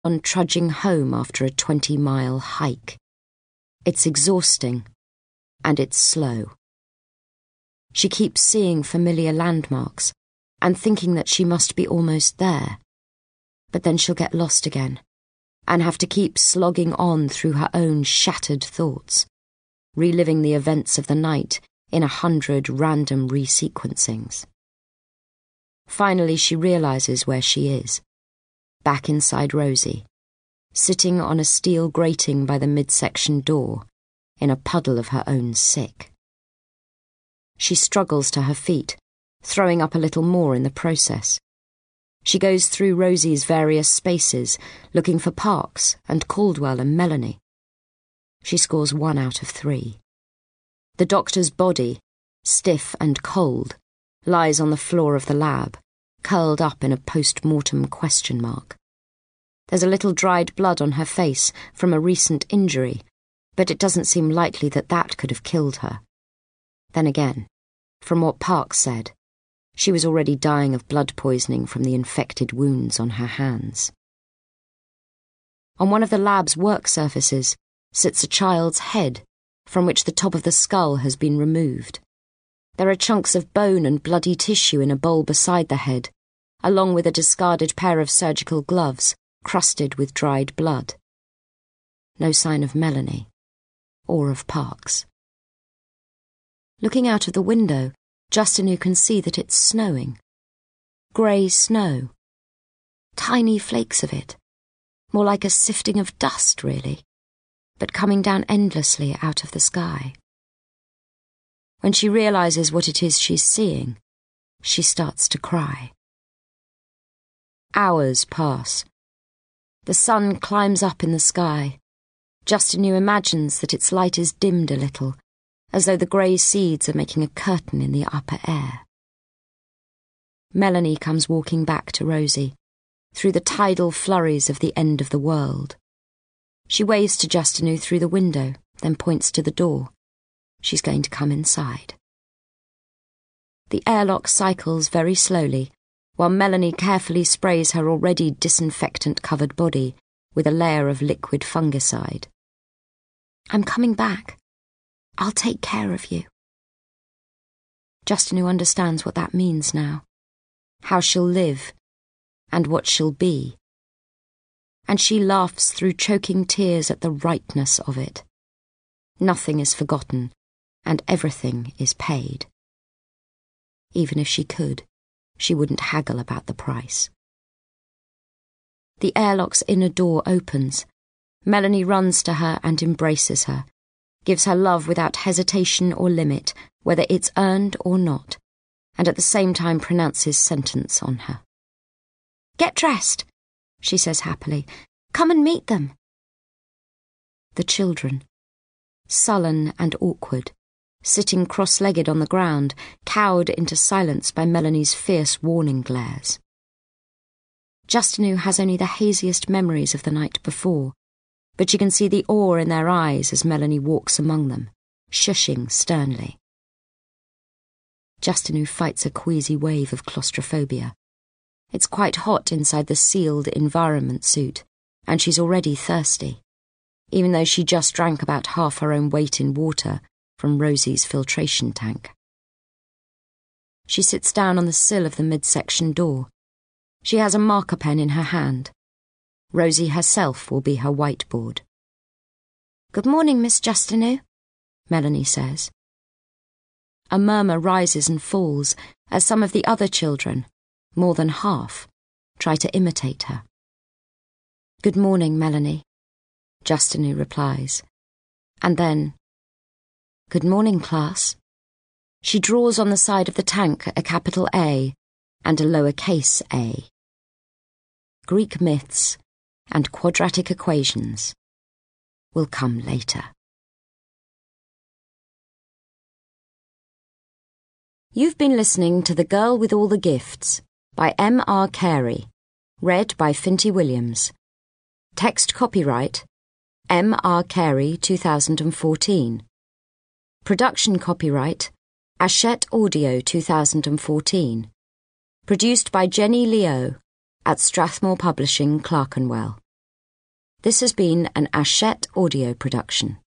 on trudging home after a 20-mile hike. It's exhausting, and it's slow. She keeps seeing familiar landmarks and thinking that she must be almost there, but then she'll get lost again and have to keep slogging on through her own shattered thoughts, reliving the events of the night in 100 random resequencings. Finally, she realizes where she is, back inside Rosie, sitting on a steel grating by the midsection door, in a puddle of her own sick. She struggles to her feet, throwing up a little more in the process. She goes through Rosie's various spaces, looking for Parks and Caldwell and Melanie. She scores 1 out of 3. The doctor's body, stiff and cold, lies on the floor of the lab, curled up in a post-mortem question mark. There's a little dried blood on her face from a recent injury, but it doesn't seem likely that that could have killed her. Then again, from what Parks said, she was already dying of blood poisoning from the infected wounds on her hands. On one of the lab's work surfaces sits a child's head, from which the top of the skull has been removed. There are chunks of bone and bloody tissue in a bowl beside the head, along with a discarded pair of surgical gloves, crusted with dried blood. No sign of Melanie, or of Parks. Looking out of the window, Justinu can see that it's snowing. Grey snow. Tiny flakes of it. More like a sifting of dust, really, but coming down endlessly out of the sky. When she realizes what it is she's seeing, she starts to cry. Hours pass. The sun climbs up in the sky. Justinu imagines that its light is dimmed a little, as though the grey seeds are making a curtain in the upper air. Melanie comes walking back to Rosie, through the tidal flurries of the end of the world. She waves to Justinu through the window, then points to the door. She's going to come inside. The airlock cycles very slowly, while Melanie carefully sprays her already disinfectant-covered body with a layer of liquid fungicide. I'm coming back. I'll take care of you. Justinu understands what that means now, how she'll live, and what she'll be. And she laughs through choking tears at the rightness of it. Nothing is forgotten, and everything is paid. Even if she could, she wouldn't haggle about the price. The airlock's inner door opens. Melanie runs to her and embraces her, gives her love without hesitation or limit, whether it's earned or not, and at the same time pronounces sentence on her. Get dressed, she says happily. Come and meet them. The children, sullen and awkward, sitting cross-legged on the ground, cowed into silence by Melanie's fierce warning glares. Justinu has only the haziest memories of the night before, but you can see the awe in their eyes as Melanie walks among them, shushing sternly. Justinu fights a queasy wave of claustrophobia. It's quite hot inside the sealed environment suit, and she's already thirsty, even though she just drank about half her own weight in water from Rosie's filtration tank. She sits down on the sill of the midsection door. She has a marker pen in her hand. Rosie herself will be her whiteboard. Good morning, Miss Justinu, Melanie says. A murmur rises and falls as some of the other children, more than half, try to imitate her. Good morning, Melanie, Justinu replies. And then, good morning, class. She draws on the side of the tank a capital A and a lowercase a. Greek myths and quadratic equations will come later. You've been listening to The Girl with All the Gifts by M.R. Carey, read by Finty Williams. Text copyright M.R. Carey 2014. Production copyright Hachette Audio 2014. Produced by Jenny Leo at Strathmore Publishing, Clerkenwell. This has been an Hachette audio production.